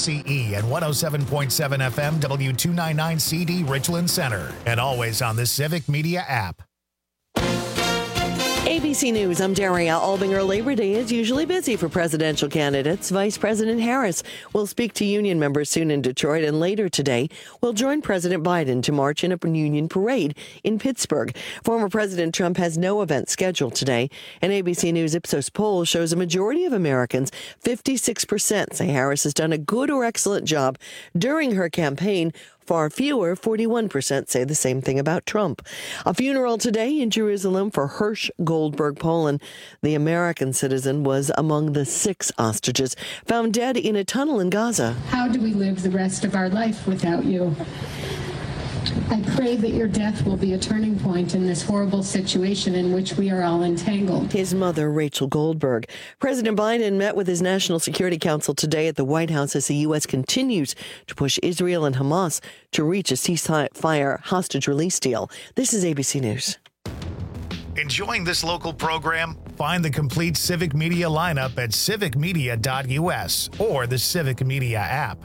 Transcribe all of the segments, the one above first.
WRCE and 107.7 FM W299CD Richland Center, and always on the Civic Media app. ABC News, I'm Daria Albinger. Labor Day is usually busy for presidential candidates. Vice President Harris will speak to union members soon in Detroit, and later today will join President Biden to march in a union parade in Pittsburgh. Former President Trump has no event scheduled today. An ABC News Ipsos poll shows a majority of Americans, 56%, say Harris has done a good or excellent job during her campaign. Far fewer, 41%, say the same thing about Trump. A funeral today in Jerusalem for Hirsch Goldberg Poland. The American citizen was among the 6 hostages found dead in a tunnel in Gaza. How do we live the rest of our life without you? I pray that your death will be a turning point in this horrible situation in which we are all entangled. His mother, Rachel Goldberg. President Biden met with his National Security Council today at the White House as the U.S. continues to push Israel and Hamas to reach a ceasefire hostage release deal. This is ABC News. Enjoying this local program? Find the complete Civic Media lineup at civicmedia.us or the Civic Media app.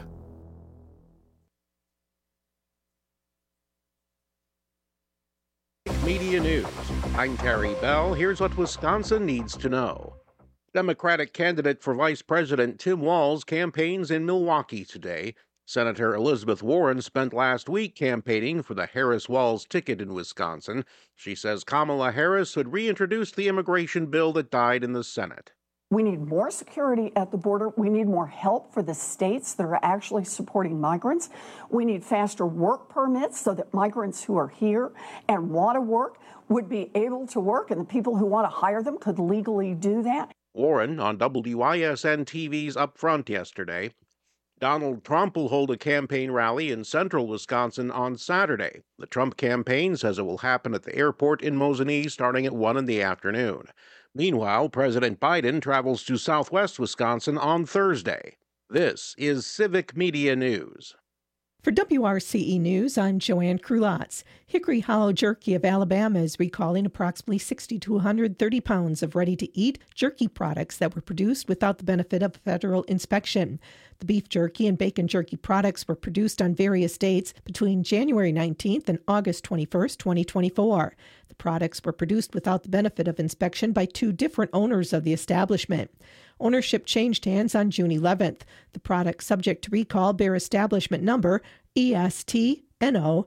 Media News. I'm Terry Bell. Here's what Wisconsin needs to know. Democratic candidate for Vice President Tim Walz campaigns in Milwaukee today. Senator Elizabeth Warren spent last week campaigning for the Harris-Walz ticket in Wisconsin. She says Kamala Harris would reintroduce the immigration bill that died in the Senate. We need more security at the border. We need more help for the states that are actually supporting migrants. We need faster work permits so that migrants who are here and want to work would be able to work, and the people who want to hire them could legally do that. Warren on WISN TV's Up Front yesterday. Donald Trump will hold a campaign rally in central Wisconsin on Saturday. The Trump campaign says it will happen at the airport in Mosinee starting at 1 in the afternoon. Meanwhile, President Biden travels to southwest Wisconsin on Thursday. This is Civic Media News. For WRCE News, I'm Joanne Krulotz. Hickory Hollow Jerky of Alabama is recalling approximately 60 to 130 pounds of ready-to-eat jerky products that were produced without the benefit of federal inspection. The beef jerky and bacon jerky products were produced on various dates between January 19th and August 21st, 2024. The products were produced without the benefit of inspection by 2 different owners of the establishment. Ownership changed hands on June 11th. The products subject to recall bear establishment number ESTNO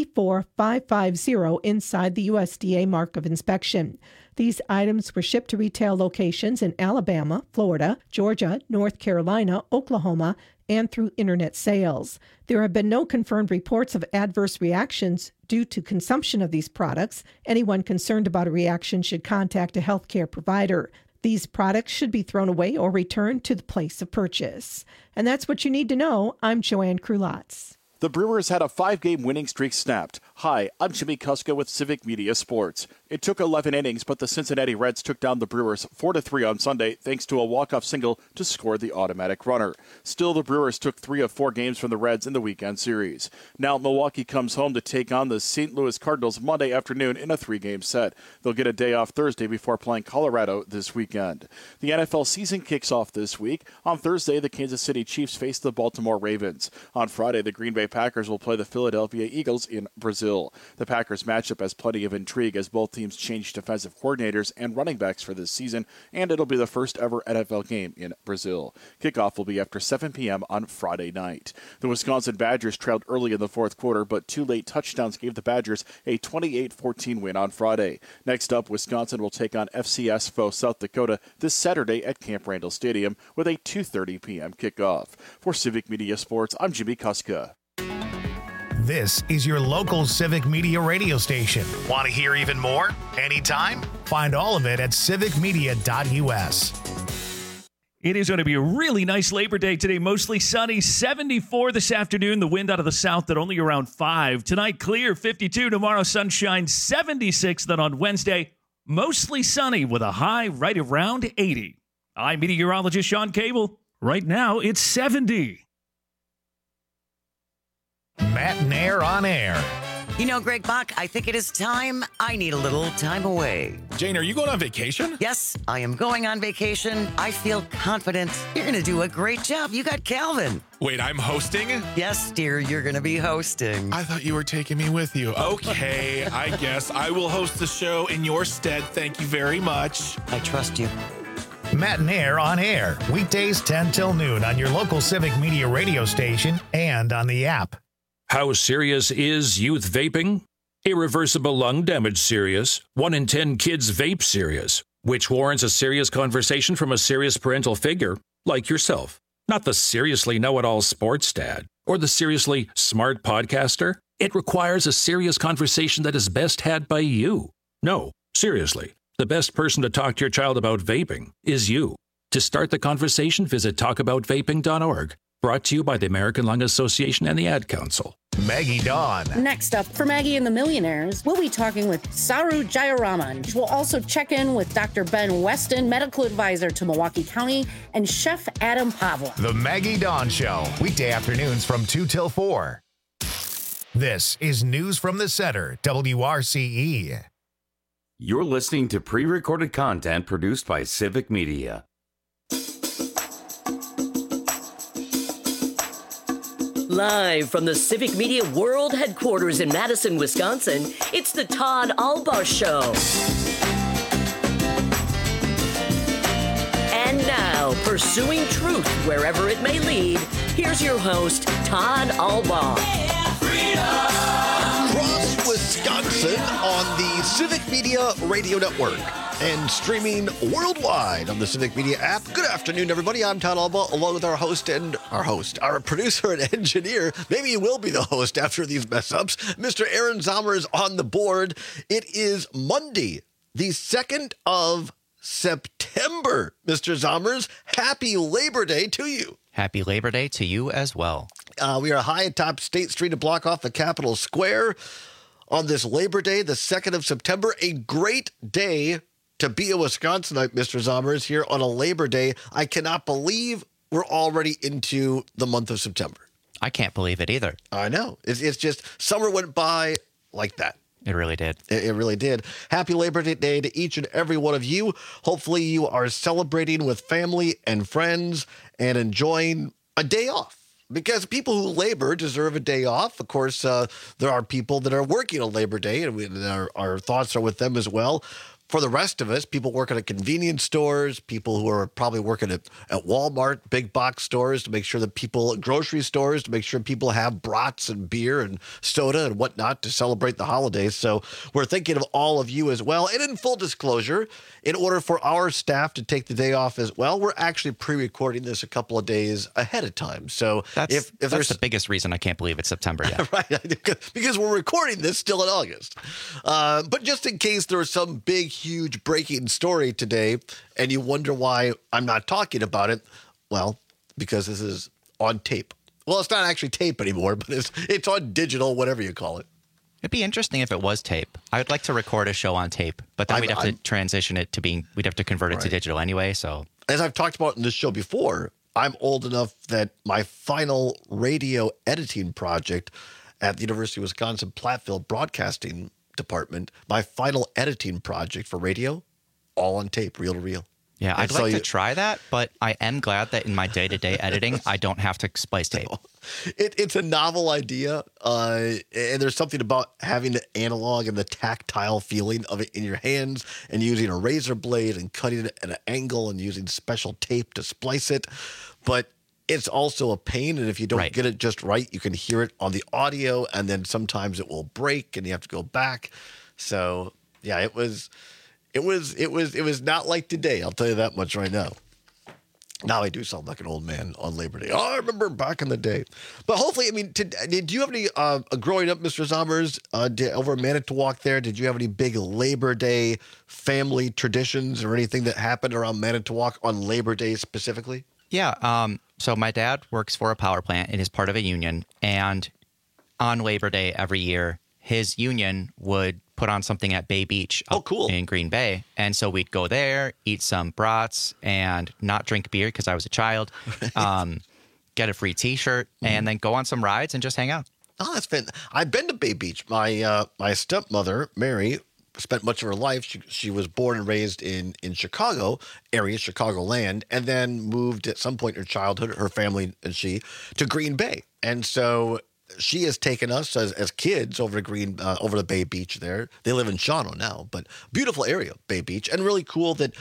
34550 inside the USDA mark of inspection. These items were shipped to retail locations in Alabama, Florida, Georgia, North Carolina, Oklahoma, and through internet sales. There have been no confirmed reports of adverse reactions due to consumption of these products. Anyone concerned about a reaction should contact a healthcare provider. These products should be thrown away or returned to the place of purchase. And that's what you need to know. I'm Joanne Krulotz. The Brewers had a 5-game winning streak snapped. Hi, I'm Jimmy Kuska with Civic Media Sports. It took 11 innings, but the Cincinnati Reds took down the Brewers 4-3 on Sunday thanks to a walk-off single to score the automatic runner. Still, the Brewers took 3 of 4 games from the Reds in the weekend series. Now, Milwaukee comes home to take on the St. Louis Cardinals Monday afternoon in a 3-game set. They'll get a day off Thursday before playing Colorado this weekend. The NFL season kicks off this week. On Thursday, the Kansas City Chiefs face the Baltimore Ravens. On Friday, the Green Bay Packers will play the Philadelphia Eagles in Brazil. The Packers matchup has plenty of intrigue as both teams change defensive coordinators and running backs for this season, and it'll be the first ever NFL game in Brazil. Kickoff will be after 7 p.m. on Friday night. The Wisconsin Badgers trailed early in the fourth quarter, but 2 late touchdowns gave the Badgers a 28-14 win on Friday. Next up, Wisconsin will take on FCS foe South Dakota this Saturday at Camp Randall Stadium with a 2:30 p.m. kickoff. For Civic Media Sports, I'm Jimmy Kuska. This is your local Civic Media radio station. Want to hear even more? Anytime? Find all of it at civicmedia.us. It is going to be a really nice Labor Day today. Mostly sunny, 74 this afternoon. The wind out of the south at only around 5. Tonight, clear, 52. Tomorrow, sunshine, 76. Then on Wednesday, mostly sunny with a high right around 80. I'm meteorologist Sean Cable. Right now, it's 70. Matt Nair on air. You know, Greg Bach, I think it is time. I need a little time away. Jane, are you going on vacation? Yes, I am going on vacation. I feel confident. You're going to do a great job. You got Calvin. Wait, I'm hosting? Yes, dear, you're going to be hosting. I thought you were taking me with you. Okay, I guess I will host the show in your stead. Thank you very much. I trust you. Matt and Air on air, weekdays 10 till noon on your local Civic Media radio station and on the app. How serious is youth vaping? Irreversible lung damage serious. 1 in 10 kids vape serious, which warrants a serious conversation from a serious parental figure like yourself. Not the seriously know-it-all sports dad or the seriously smart podcaster. It requires a serious conversation that is best had by you. No, seriously, the best person to talk to your child about vaping is you. To start the conversation, visit talkaboutvaping.org. Brought to you by the American Lung Association and the Ad Council. Maggie Dawn. Next up, for Maggie and the Millionaires, we'll be talking with Saru Jayaraman. We'll also check in with Dr. Ben Weston, medical advisor to Milwaukee County, and Chef Adam Pavla. The Maggie Dawn Show, weekday afternoons from 2 till 4. This is News from the Center, WRCE. You're listening to pre-recorded content produced by Civic Media. Live from the Civic Media World Headquarters in Madison, Wisconsin, it's the Todd Albaugh Show. And now, pursuing truth wherever it may lead, here's your host, Todd Albaugh. Across Wisconsin on the Civic Media Radio Network and streaming worldwide on the Civic Media app. Good afternoon, everybody. I'm Todd Albaugh, along with our producer and engineer. Maybe you will be the host after these mess-ups. Mr. Aaron Zomer is on the board. It is Monday, the 2nd of September. Mr. Zomers, happy Labor Day to you. Happy Labor Day to you as well. We are high atop State Street to block off the Capitol Square on this Labor Day, the 2nd of September. A great day to be a Wisconsinite, Mr. Zomers, here on a Labor Day. I cannot believe we're already into the month of September. I can't believe it either. I know. It's just summer went by like that. It really did. It really did. Happy Labor Day to each and every one of you. Hopefully you are celebrating with family and friends and enjoying a day off. Because people who labor deserve a day off. Of course, there are people that are working on Labor Day, and our thoughts are with them as well. For the rest of us, people working at convenience stores, people who are probably working at Walmart, big box stores to make sure that people, grocery stores, to make sure people have brats and beer and soda and whatnot to celebrate the holidays. So we're thinking of all of you as well. And in full disclosure, in order for our staff to take the day off as well, we're actually pre-recording this a couple of days ahead of time. So if that's the biggest reason I can't believe it's September yet. Right, because we're recording this still in August. But just in case there was some big, huge breaking story today and you wonder why I'm not talking about it, well, because this is on tape. Well, it's not actually tape anymore, but it's on digital, whatever you call it. It'd be interesting if it was tape. I would like to record a show on tape, but then we'd have to transition it to being, we'd have to convert it to digital anyway. So, as I've talked about in this show before, I'm old enough that my final radio editing project at the University of Wisconsin Platteville Broadcasting Department, my final editing project for radio, all on tape, reel to reel. Yeah, I'd like to try that, but I am glad that in my day-to-day editing, I don't have to splice tape. It's a novel idea, and there's something about having the analog and the tactile feeling of it in your hands and using a razor blade and cutting it at an angle and using special tape to splice it. But it's also a pain, and if you don't get it just right, you can hear it on the audio, and then sometimes it will break, and you have to go back. So, yeah, it was not like today. I'll tell you that much right now. Now I do sound like an old man on Labor Day. Oh, I remember back in the day. But hopefully, I mean, do you have any, growing up, Mr. Zomers, over in Manitowoc there, did you have any big Labor Day family traditions or anything that happened around Manitowoc on Labor Day specifically? Yeah. So my dad works for a power plant and is part of a union. And on Labor Day every year, his union would put on something at Bay Beach in Green Bay. And so we'd go there, eat some brats, and not drink beer because I was a child, get a free T-shirt, and then go on some rides and just hang out. Oh, that's fantastic. I've been to Bay Beach. My stepmother, Mary, spent much of her life. She was born and raised in Chicago area, Chicagoland, and then moved at some point in her childhood, her family and she, to Green Bay. And so she has taken us as kids over to over the Bay Beach there. They live in Shawano now, but beautiful area, Bay Beach, and really cool that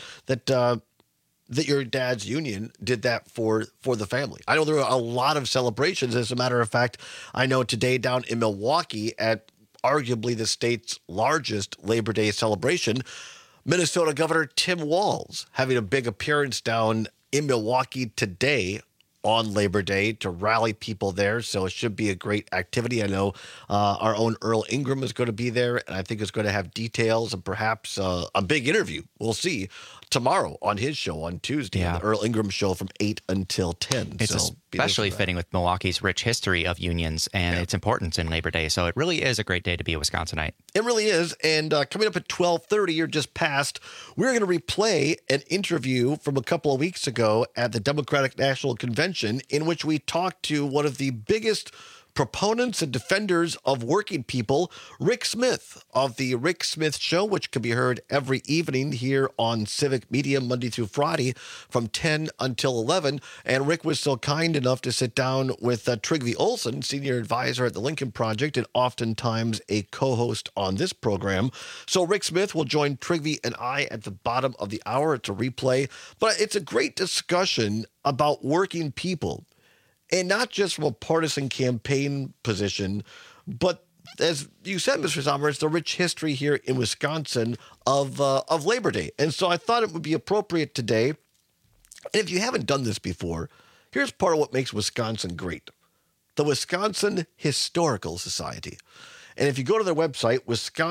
your dad's union did that for the family. I know there are a lot of celebrations. As a matter of fact, I know today down in Milwaukee at arguably the state's largest Labor Day celebration, Minnesota Governor Tim Walz having a big appearance down in Milwaukee today on Labor Day to rally people there. So it should be a great activity. I know our own Earl Ingram is going to be there, and I think it's going to have details and perhaps a big interview. We'll see tomorrow on his show on Tuesday, the Earl Ingram Show from 8 until 10. It's especially fitting with Milwaukee's rich history of unions and its importance in Labor Day. So it really is a great day to be a Wisconsinite. It really is. And coming up at 12:30 or just past, we're going to replay an interview from a couple of weeks ago at the Democratic National Convention in which we talked to one of the biggest proponents and defenders of working people, Rick Smith of the Rick Smith Show, which can be heard every evening here on Civic Media Monday through Friday from 10 until 11. And Rick was so kind enough to sit down with Trygve Olsen, senior advisor at the Lincoln Project and oftentimes a co-host on this program. So Rick Smith will join Trygve and I at the bottom of the hour. It's a replay, but it's a great discussion about working people. And not just from a partisan campaign position, but as you said, Mr. Sommer, it's the rich history here in Wisconsin of Labor Day. And so I thought it would be appropriate today. And if you haven't done this before, here's part of what makes Wisconsin great. The Wisconsin Historical Society. And if you go to their website,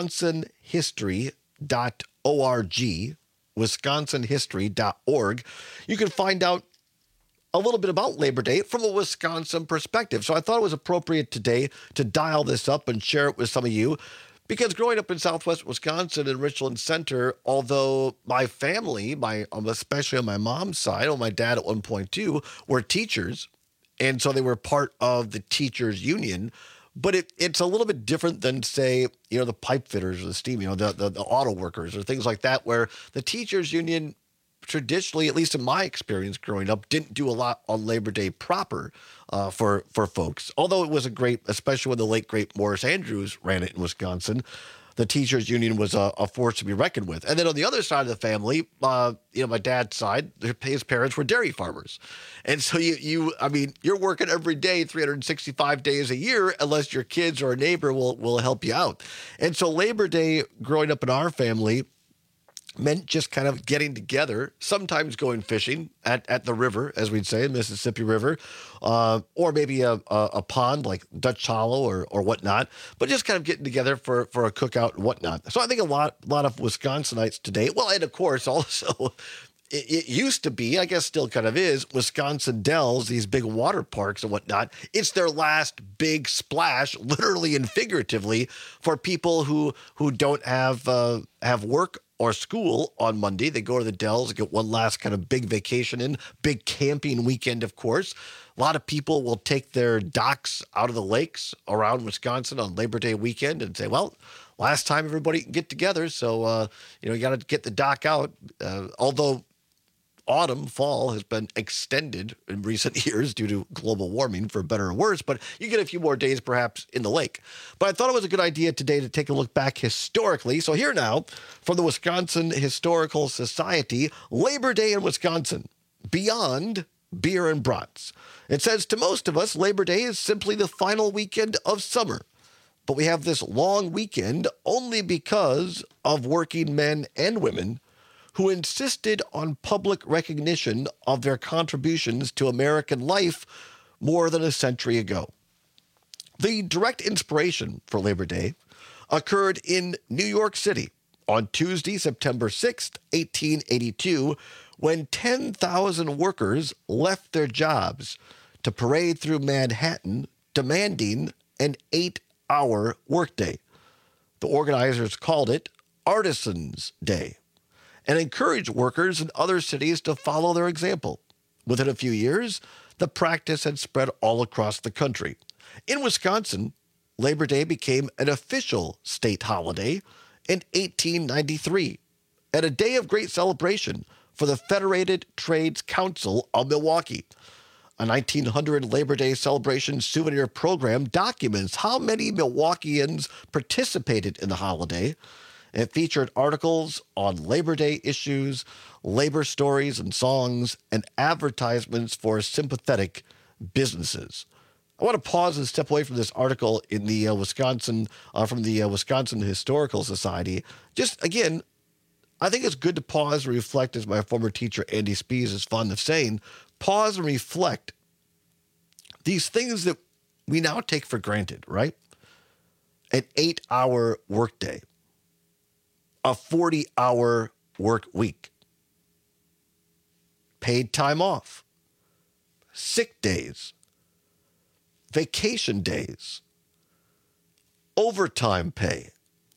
wisconsinhistory.org, wisconsinhistory.org, you can find out a little bit about Labor Day from a Wisconsin perspective. So I thought it was appropriate today to dial this up and share it with some of you, because growing up in Southwest Wisconsin in Richland Center, although my family, especially on my mom's side, my dad at one point too, were teachers, and so they were part of the teachers union. But it's a little bit different than, say, the pipe fitters or the steam, the auto workers or things like that, where the teachers union traditionally, at least in my experience growing up, didn't do a lot on Labor Day proper for folks. Although it was a great, especially when the late, great Morris Andrews ran it in Wisconsin, the teachers union was a force to be reckoned with. And then on the other side of the family, my dad's side, his parents were dairy farmers. And so you're working every day, 365 days a year, unless your kids or a neighbor will help you out. And so Labor Day, growing up in our family, meant just kind of getting together, sometimes going fishing at the river, as we'd say, Mississippi River, or maybe a pond like Dutch Hollow or whatnot, but just kind of getting together for a cookout and whatnot. So I think a lot of Wisconsinites today, well, and of course also it used to be, I guess still kind of is, Wisconsin Dells, these big water parks and whatnot. It's their last big splash, literally and figuratively, for people who don't have work or school on Monday. They go to the Dells and get one last kind of big vacation in, big camping weekend, of course. A lot of people will take their docks out of the lakes around Wisconsin on Labor Day weekend and say, well, last time everybody can get together, so you got to get the dock out. Although fall has been extended in recent years due to global warming, for better or worse, but you get a few more days perhaps in the lake. But I thought it was a good idea today to take a look back historically. So here now, from the Wisconsin Historical Society, Labor Day in Wisconsin, beyond beer and brats. It says, to most of us, Labor Day is simply the final weekend of summer. But we have this long weekend only because of working men and women who insisted on public recognition of their contributions to American life more than a century ago. The direct inspiration for Labor Day occurred in New York City on Tuesday, September 6th, 1882, when 10,000 workers left their jobs to parade through Manhattan demanding an 8-hour workday. The organizers called it Artisans' Day and encouraged workers in other cities to follow their example. Within a few years, the practice had spread all across the country. In Wisconsin, Labor Day became an official state holiday in 1893 and a day of great celebration for the Federated Trades Council of Milwaukee. A 1900 Labor Day celebration souvenir program documents how many Milwaukeeans participated in the holiday. It featured articles on Labor Day issues, labor stories and songs, and advertisements for sympathetic businesses. I want to pause and step away from this article in the from the Wisconsin Historical Society. Just again, I think it's good to pause and reflect, as my former teacher Andy Spees is fond of saying. Pause and reflect. These things that we now take for granted, right? An 8-hour workday, a 40-hour work week, paid time off, sick days, vacation days, overtime pay.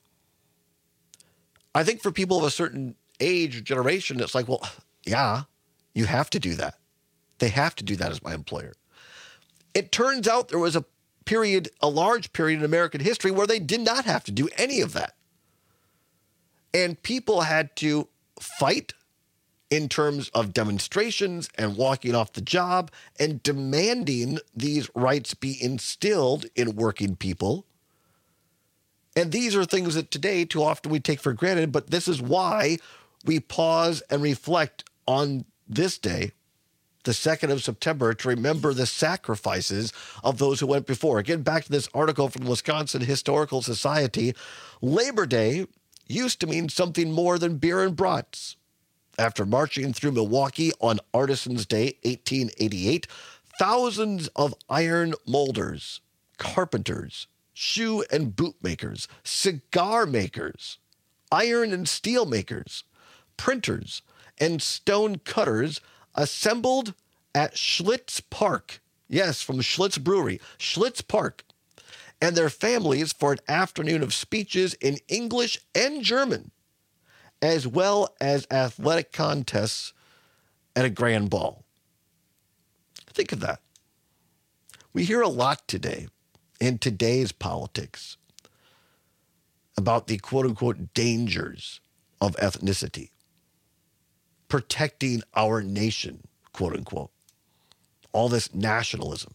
I think for people of a certain age or generation, it's like, well, yeah, you have to do that. They have to do that as my employer. It turns out there was a large period in American history where they did not have to do any of that. And people had to fight in terms of demonstrations and walking off the job and demanding these rights be instilled in working people. And these are things that today too often we take for granted, but this is why we pause and reflect on this day, the 2nd of September, to remember the sacrifices of those who went before. Again, back to this article from the Wisconsin Historical Society. Labor Day used to mean something more than beer and brats. After marching through Milwaukee on Artisans' Day, 1888, thousands of iron molders, carpenters, shoe and boot makers, cigar makers, iron and steel makers, printers, and stone cutters assembled at Schlitz Park. Yes, from Schlitz Brewery, Schlitz Park, and their families for an afternoon of speeches in English and German, as well as athletic contests and a grand ball. Think of that. We hear a lot today in today's politics about the quote-unquote dangers of ethnicity, protecting our nation, quote-unquote, all this nationalism.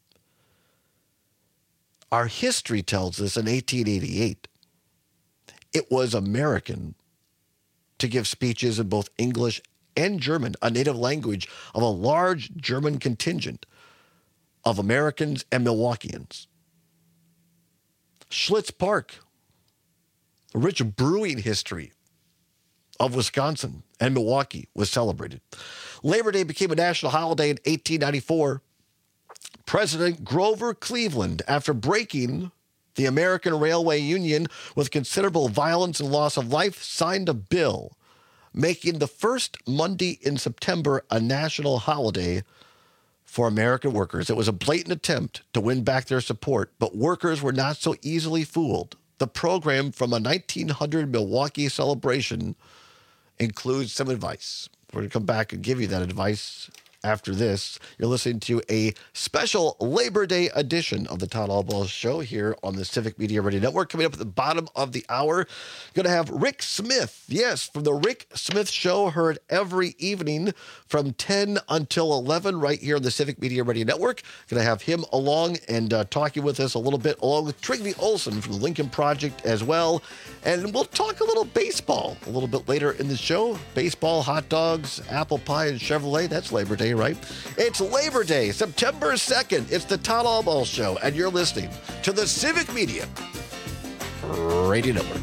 Our history tells us in 1888, it was American to give speeches in both English and German, a native language of a large German contingent of Americans and Milwaukeeans. Schlitz Park, the rich brewing history of Wisconsin and Milwaukee, was celebrated. Labor Day became a national holiday in 1894. President Grover Cleveland, after breaking the American Railway Union with considerable violence and loss of life, signed a bill making the first Monday in September a national holiday for American workers. It was a blatant attempt to win back their support, but workers were not so easily fooled. The program from a 1900 Milwaukee celebration includes some advice. We're going to come back and give you that advice after this. You're listening to a special Labor Day edition of the Todd Albaugh Show here on the Civic Media Radio Network. Coming up at the bottom of the hour, going to have Rick Smith. Yes, from the Rick Smith Show, heard every evening from 10 until 11 right here on the Civic Media Radio Network. Going to have him along and talking with us a little bit, along with Trygve Olsen from the Lincoln Project as well. And we'll talk a little baseball a little bit later in the show. Baseball, hot dogs, apple pie, and Chevrolet. That's Labor Day, right? It's Labor Day, September 2nd. It's the Todd Albaugh Show, and you're listening to the Civic Media Radio Network.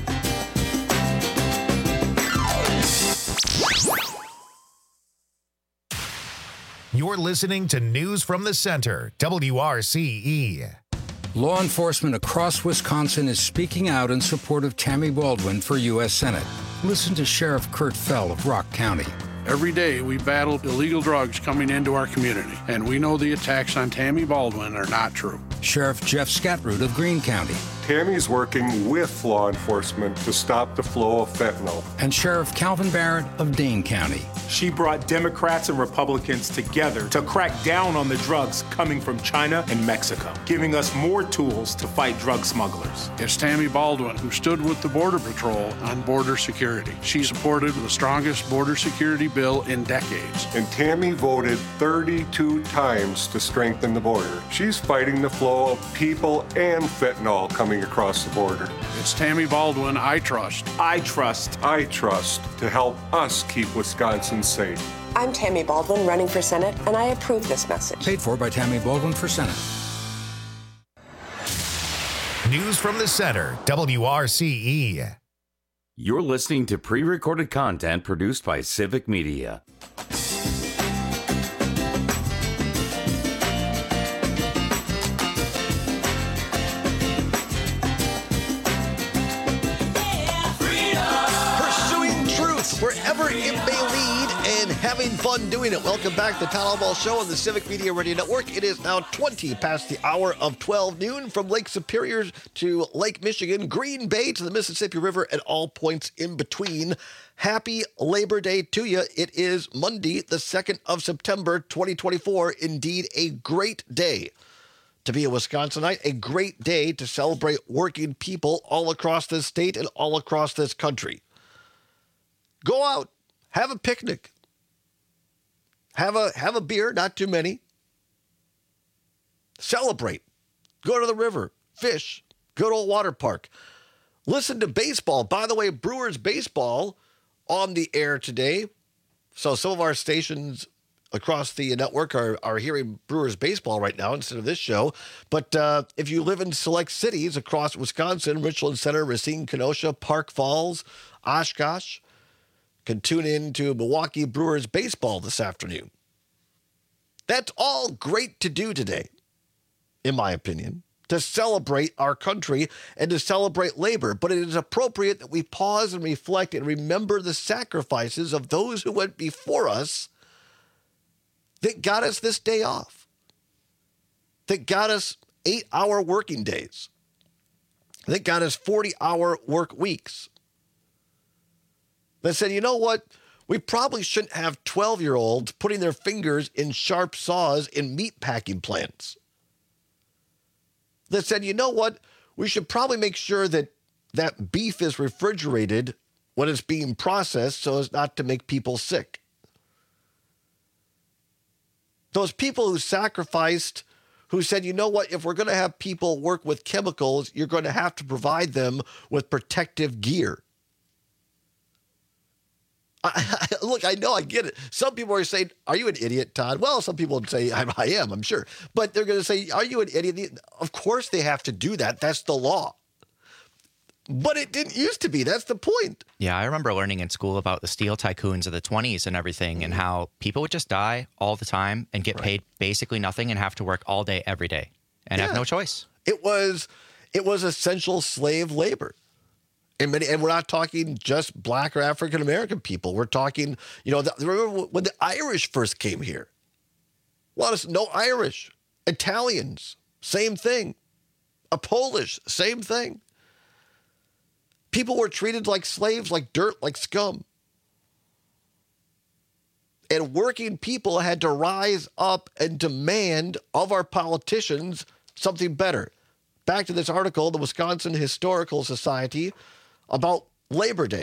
You're listening to News from the Center, WRCE. Law enforcement across Wisconsin is speaking out in support of Tammy Baldwin for U.S. Senate. Listen to Sheriff Kurt Fell of Rock County. Every day we battle illegal drugs coming into our community, and we know the attacks on Tammy Baldwin are not true. Sheriff Jeff Scatroot of Greene County. Tammy's working with law enforcement to stop the flow of fentanyl. And Sheriff Calvin Barrett of Dane County. She brought Democrats and Republicans together to crack down on the drugs coming from China and Mexico, giving us more tools to fight drug smugglers. It's Tammy Baldwin, who stood with the Border Patrol on border security. She supported the strongest border security bill in decades. And Tammy voted 32 times to strengthen the border. She's fighting the flow of people and fentanyl coming across the border. It's Tammy Baldwin I trust. I trust. I trust to help us keep Wisconsin safe. I'm Tammy Baldwin running for Senate, and I approve this message. Paid for by Tammy Baldwin for Senate. News from the Center, WRCE. You're listening to pre-recorded content produced by Civic Media. Wherever it may lead, and having fun doing it. Welcome back to the Town Hall Ball Show on the Civic Media Radio Network. It is now 20 past the hour of 12 noon from Lake Superior to Lake Michigan, Green Bay to the Mississippi River, and all points in between. Happy Labor Day to you. It is Monday, the 2nd of September, 2024. Indeed, a great day to be a Wisconsinite, a great day to celebrate working people all across this state and all across this country. Go out, have a picnic, have a beer, not too many. Celebrate, go to the river, fish, go to a water park. Listen to baseball. By the way, Brewers baseball on the air today. So some of our stations across the network are hearing Brewers baseball right now instead of this show. But if you live in select cities across Wisconsin, Richland Center, Racine, Kenosha, Park Falls, Oshkosh, can tune in to Milwaukee Brewers baseball this afternoon. That's all great to do today, in my opinion, to celebrate our country and to celebrate labor. But it is appropriate that we pause and reflect and remember the sacrifices of those who went before us that got us this day off, that got us 8-hour working days, that got us 40-hour work weeks. That said, you know what? We probably shouldn't have 12-year-olds putting their fingers in sharp saws in meat packing plants. That said, you know what? We should probably make sure that that beef is refrigerated when it's being processed so as not to make people sick. Those people who sacrificed, who said, you know what? If we're going to have people work with chemicals, you're going to have to provide them with protective gear. Look, I know, I get it. Some people are saying, are you an idiot, Todd? Well, some people would say, I am, I'm sure. But they're going to say, are you an idiot? Of course they have to do that. That's the law. But it didn't used to be. That's the point. Yeah, I remember learning in school about the steel tycoons of the 20s and everything, and how people would just die all the time and get paid basically nothing and have to work all day, every day, and have no choice. It was essential slave labor. And we're not talking just Black or African American people. We're talking, remember when the Irish first came here? No Irish. Italians, same thing. A Polish, same thing. People were treated like slaves, like dirt, like scum. And working people had to rise up and demand of our politicians something better. Back to this article, the Wisconsin Historical Society, about Labor Day.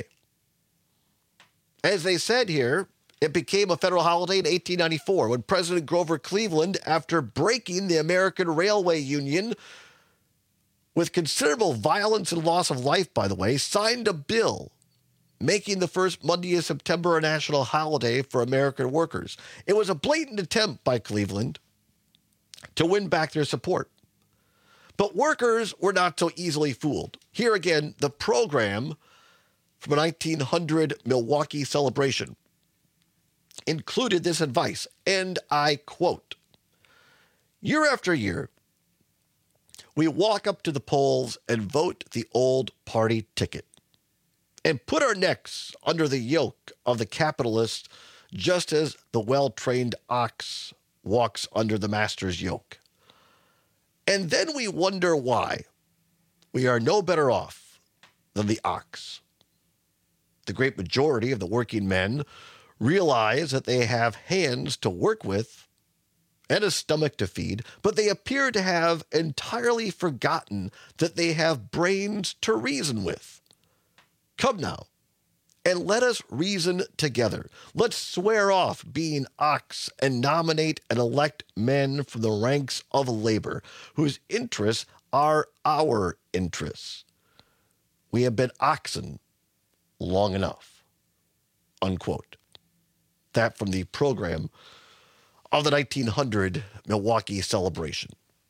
As they said here, it became a federal holiday in 1894 when President Grover Cleveland, after breaking the American Railway Union with considerable violence and loss of life, by the way, signed a bill making the first Monday of September a national holiday for American workers. It was a blatant attempt by Cleveland to win back their support. But workers were not so easily fooled. Here again, the program from a 1900 Milwaukee celebration included this advice, and I quote, "Year after year, we walk up to the polls and vote the old party ticket and put our necks under the yoke of the capitalist just as the well-trained ox walks under the master's yoke. And then we wonder why, we are no better off than the ox. The great majority of the working men realize that they have hands to work with and a stomach to feed, but they appear to have entirely forgotten that they have brains to reason with. Come now, and let us reason together. Let's swear off being ox and nominate and elect men from the ranks of labor, whose interests are our interests. We have been oxen long enough. Unquote. That from the program of the 1900 Milwaukee celebration.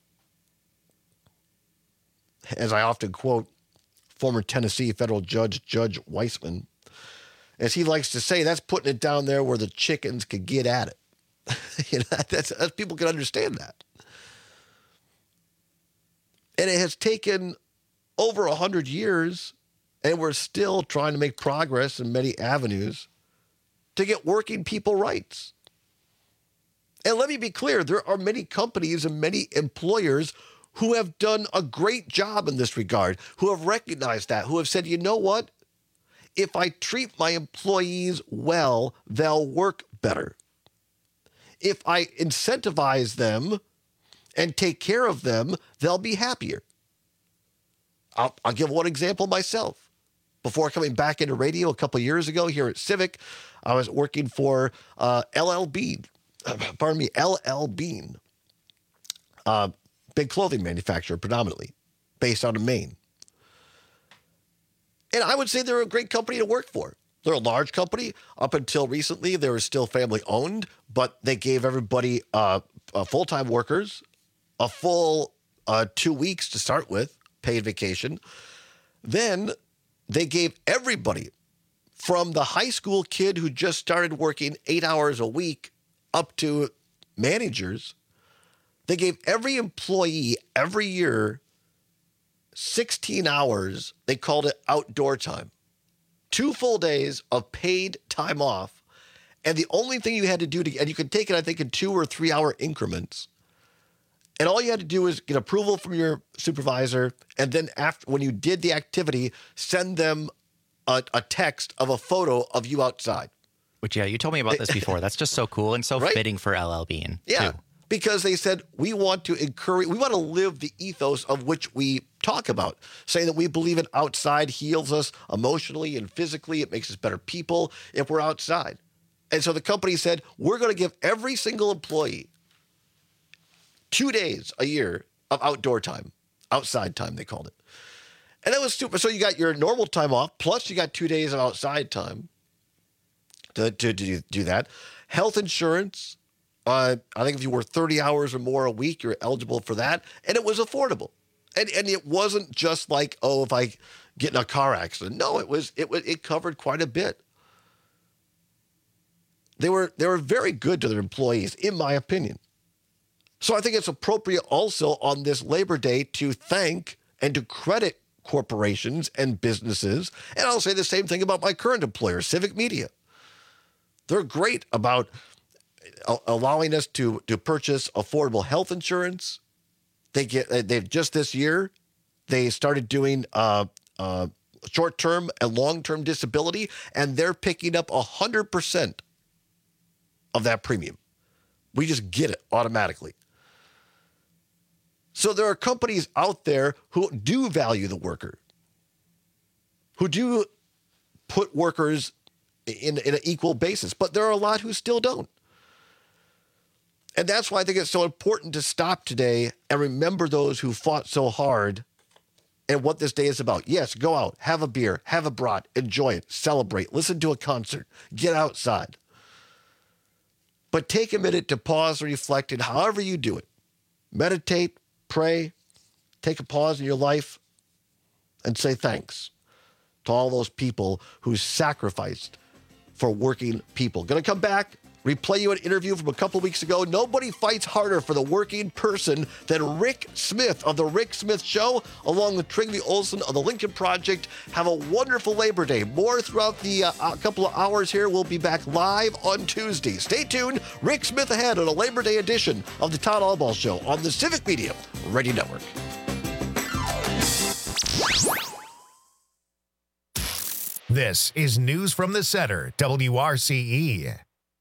As I often quote former Tennessee federal judge, Judge Weissman, as he likes to say, that's putting it down there where the chickens could get at it. That's people can understand that. And it has taken over 100 years, and we're still trying to make progress in many avenues to get working people rights. And let me be clear, there are many companies and many employers who have done a great job in this regard, who have recognized that, who have said, you know what? If I treat my employees well, they'll work better. If I incentivize them and take care of them, they'll be happier. I'll give one example myself. Before coming back into radio a couple of years ago here at Civic, I was working for LL Bean. LL Bean. Big clothing manufacturer predominantly, based out of Maine. And I would say they're a great company to work for. They're a large company. Up until recently, they were still family owned, but they gave everybody full-time workers a full 2 weeks to start with, paid vacation. Then they gave everybody, from the high school kid who just started working 8 hours a week up to managers, they gave every employee every year 16 hours. They called it outdoor time. 2 full days of paid time off. And the only thing you had to do and you could take it, I think, in 2 or 3 hour increments. And all you had to do is get approval from your supervisor. And then after, when you did the activity, send them a text of a photo of you outside. Which, yeah, you told me about this before. That's just so cool and so right? fitting for LL Bean, yeah, too. Because they said, we want to live the ethos of which we talk about, saying that we believe it outside heals us emotionally and physically. It makes us better people if we're outside. And so the company said, we're going to give every single employee 2 days a year of outdoor time, outside time, they called it. And that was super. So you got your normal time off, plus you got 2 days of outside time to do that. Health insurance. I think if you work 30 hours or more a week, you're eligible for that. And it was affordable. And it wasn't just like, oh, if I get in a car accident. No, it covered quite a bit. They were very good to their employees, in my opinion. So I think it's appropriate also on this Labor Day to thank and to credit corporations and businesses. And I'll say the same thing about my current employer, Civic Media. They're great about allowing us to purchase affordable health insurance. They've just this year, they started doing short-term and long-term disability, and they're picking up 100% of that premium. We just get it automatically. So there are companies out there who do value the worker, who do put workers in an equal basis, but there are a lot who still don't. And that's why I think it's so important to stop today and remember those who fought so hard and what this day is about. Yes, go out, have a beer, have a brat, enjoy it, celebrate, listen to a concert, get outside. But take a minute to pause and reflect in however you do it. Meditate, pray, take a pause in your life and say thanks to all those people who sacrificed for working people. Going to come back, replay you an interview from a couple weeks ago. Nobody fights harder for the working person than Rick Smith of The Rick Smith Show, along with Trygve Olsen of The Lincoln Project. Have a wonderful Labor Day. More throughout the couple of hours here. We'll be back live on Tuesday. Stay tuned. Rick Smith ahead on a Labor Day edition of the Todd Albaugh Show on the Civic Media Radio Network. This is News from the Center, WRCE.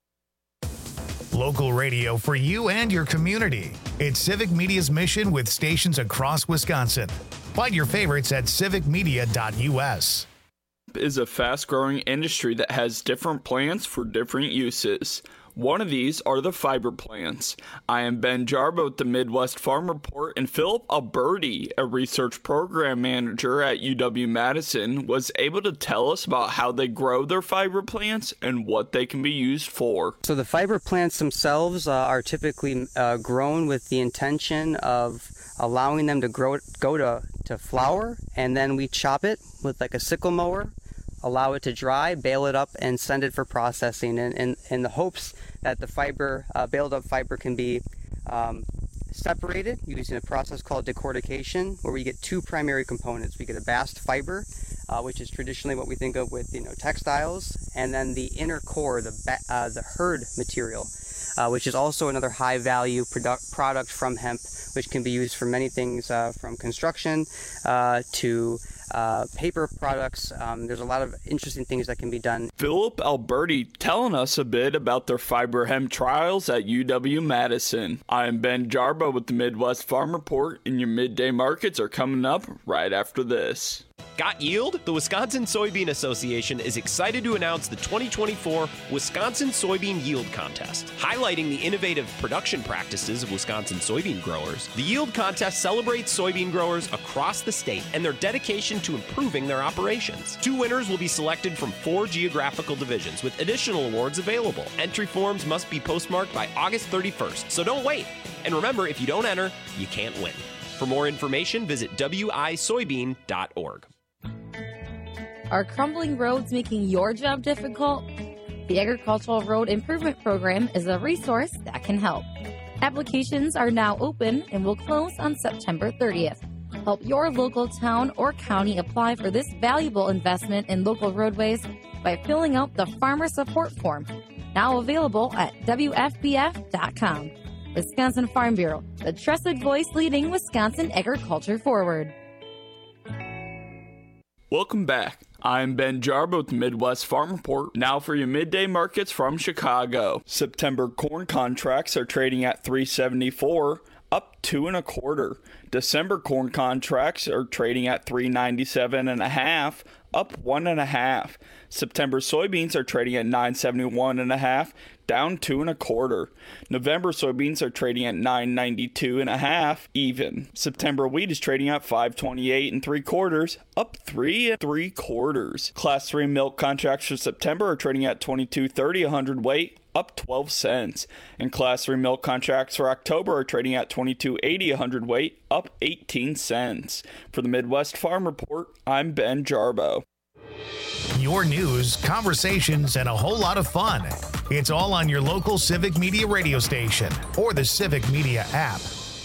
Local radio for you and your community. It's Civic Media's mission with stations across Wisconsin. Find your favorites at civicmedia.us. Is a fast-growing industry that has different plants for different uses. One of these are the fiber plants. I am Ben Jarbo with the Midwest Farm Report, and Philip Alberti, a research program manager at UW-Madison, was able to tell us about how they grow their fiber plants and what they can be used for. So the fiber plants themselves are typically grown with the intention of allowing them to go to flower, and then we chop it with like a sickle mower, allow it to dry, bale it up, and send it for processing in the hopes that the fiber, baled up fiber, can be separated using a process called decortication, where we get two primary components. We get a bast fiber, which is traditionally what we think of with textiles, and then the inner core, the hurd material, which is also another high value product from hemp, which can be used for many things, from construction to paper products. There's a lot of interesting things that can be done. Philip Alberti telling us a bit about their fiber hemp trials at UW-Madison. I am Ben Jarbo with the Midwest Farm Report, and your midday markets are coming up right after this. Got yield? The Wisconsin Soybean Association is excited to announce the 2024 Wisconsin Soybean Yield Contest. Highlighting the innovative production practices of Wisconsin soybean growers, the Yield Contest celebrates soybean growers across the state and their dedication to improving their operations. 2 winners will be selected from 4 geographical divisions, with additional awards available. Entry forms must be postmarked by August 31st, so don't wait. And remember, if you don't enter, you can't win. For more information, visit wisoybean.org. Are crumbling roads making your job difficult? The Agricultural Road Improvement Program is a resource that can help. Applications are now open and will close on September 30th. Help your local town or county apply for this valuable investment in local roadways by filling out the Farmer Support Form, now available at WFBF.com. Wisconsin Farm Bureau, the trusted voice leading Wisconsin agriculture forward. Welcome back. I'm Ben Jarbo with the Midwest Farm Report. Now for your midday markets from Chicago. September corn contracts are trading at $3.74, up 2 1/4. December corn contracts are trading at $3.97.5, up 1 1/2. September soybeans are trading at $9.71.5, down 2 1/4. November soybeans are trading at $9.92.5, even. September wheat is trading at $5.28 3/4, up 3 3/4. Class 3 milk contracts for September are trading at $22.30 a hundredweight, up 12 cents. And Class 3 milk contracts for October are trading at $22.80 a hundredweight, up 18 cents. For the Midwest Farm Report, I'm Ben Jarbo. Your news, conversations, and a whole lot of fun. It's all on your local Civic Media radio station or the Civic Media app.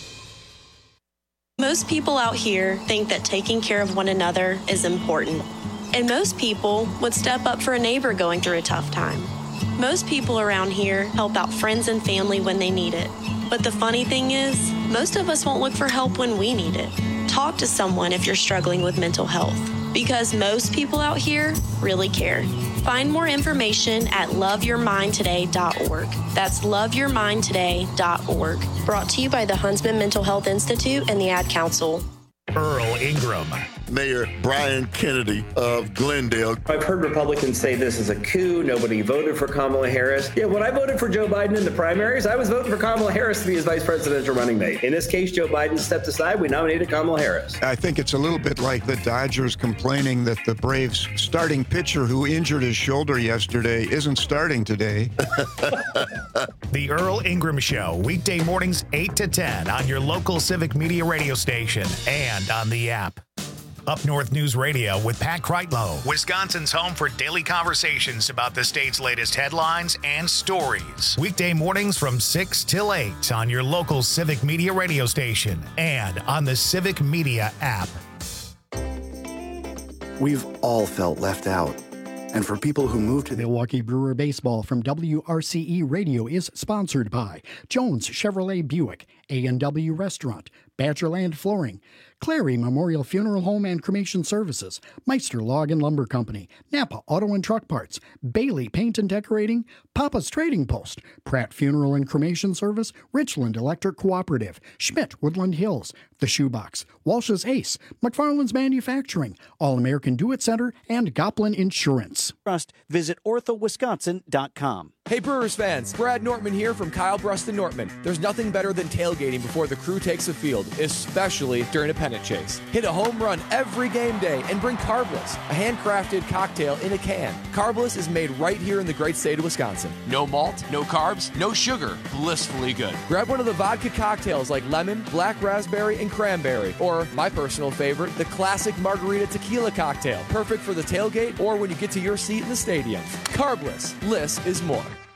Most people out here think that taking care of one another is important. And most people would step up for a neighbor going through a tough time. Most people around here help out friends and family when they need it. But the funny thing is, most of us won't look for help when we need it. Talk to someone if you're struggling with mental health, because most people out here really care. Find more information at loveyourmindtoday.org. That's loveyourmindtoday.org. Brought to you by the Huntsman Mental Health Institute and the Ad Council. Earl Ingram. Mayor Brian Kennedy of Glendale. I've heard Republicans say this is a coup. Nobody voted for Kamala Harris. Yeah, when I voted for Joe Biden in the primaries, I was voting for Kamala Harris to be his vice presidential running mate. In this case, Joe Biden stepped aside. We nominated Kamala Harris. I think it's a little bit like the Dodgers complaining that the Braves starting pitcher who injured his shoulder yesterday isn't starting today. The Earl Ingram Show, weekday mornings 8 to 10 on your local Civic Media radio station and on the app. Up North News Radio with Pat Kreitlow, Wisconsin's home for daily conversations about the state's latest headlines and stories. Weekday mornings from 6 till 8 on your local Civic Media radio station and on the Civic Media app. We've all felt left out. And for people who moved to Milwaukee Brewer Baseball from WRCE Radio is sponsored by Jones Chevrolet Buick, A&W Restaurant, Badgerland Flooring, Clary Memorial Funeral Home and Cremation Services, Meister Log and Lumber Company, Napa Auto and Truck Parts, Bailey Paint and Decorating, Papa's Trading Post, Pratt Funeral and Cremation Service, Richland Electric Cooperative, Schmidt Woodland Hills, The Shoebox, Walsh's Ace, McFarland's Manufacturing, All-American Do-It Center, and Goplin Insurance. Visit orthowisconsin.com. Hey Brewers fans, Brad Nortman here from Kyle Bruston Nortman. There's nothing better than tailgating before the crew takes the field, especially during a pennant chase. Hit a home run every game day and bring Carbless, a handcrafted cocktail in a can. Carbless is made right here in the great state of Wisconsin. No malt, no carbs, no sugar, blissfully good. Grab one of the vodka cocktails like lemon, black raspberry, and cranberry, or my personal favorite, the classic margarita tequila cocktail, perfect for the tailgate or when you get to your seat in the stadium. Carbless, less is more.